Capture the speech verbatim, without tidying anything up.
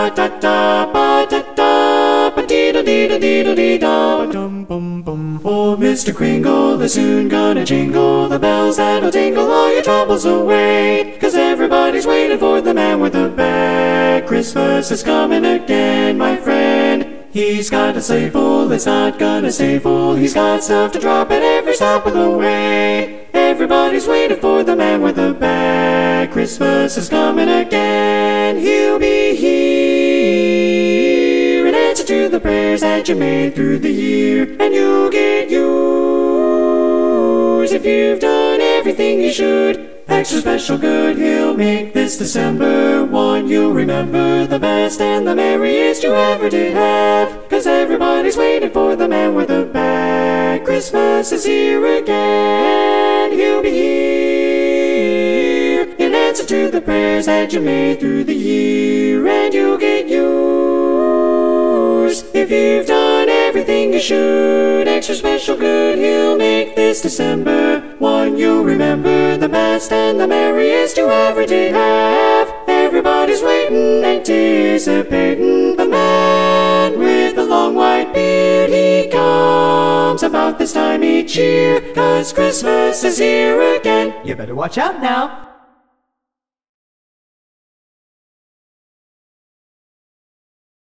ba da da ba da da ba dee da dee da dee da dee da dum bum bum. Oh, Mister Kringle is soon gonna jingle the bells that'll tingle all your troubles away. 'Cause everybody's waiting for the man with the bag. Christmas is coming again, my friend. He's got a sleigh full, it's not gonna stay full. He's got stuff to drop at every stop of the way. Everybody's waiting for the man with the bag. Christmas is coming again. He'll be here in answer to the prayers that you made through the year. And you'll get yours if you've done everything you should. Extra special good he'll make this December one. You'll remember the best and the merriest you ever did have. 'Cause everybody's waiting for the man with the bag. Christmas is here again. He'll be here in answer to the prayers that you made through the year. And you'll get yours if you've done everything you should. Extra special good he'll make this December one. You'll remember the best and the merriest you ever did have. Everybody's waiting, anticipating the man with the long white beard. He comes about this time each year, 'cause Christmas is here again. You better watch out now.